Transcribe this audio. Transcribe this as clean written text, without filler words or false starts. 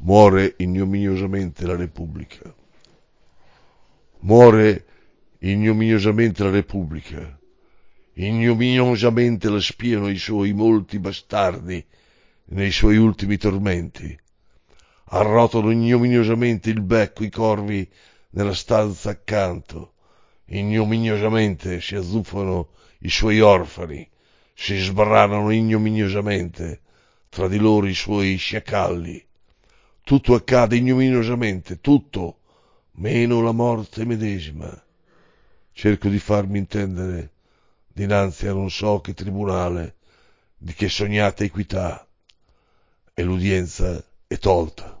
Muore ignominiosamente la Repubblica. Muore ignominiosamente la Repubblica. Ignominiosamente la spiano i suoi molti bastardi nei suoi ultimi tormenti. Arrotano ignominiosamente il becco i corvi nella stanza accanto. Ignominiosamente si azzuffano i suoi orfani. Si sbranano ignominiosamente tra di loro i suoi sciacalli. Tutto accade ignominiosamente, tutto, meno la morte medesima. Cerco di farmi intendere dinanzi a non so che tribunale di che sognata equità, e l'udienza è tolta.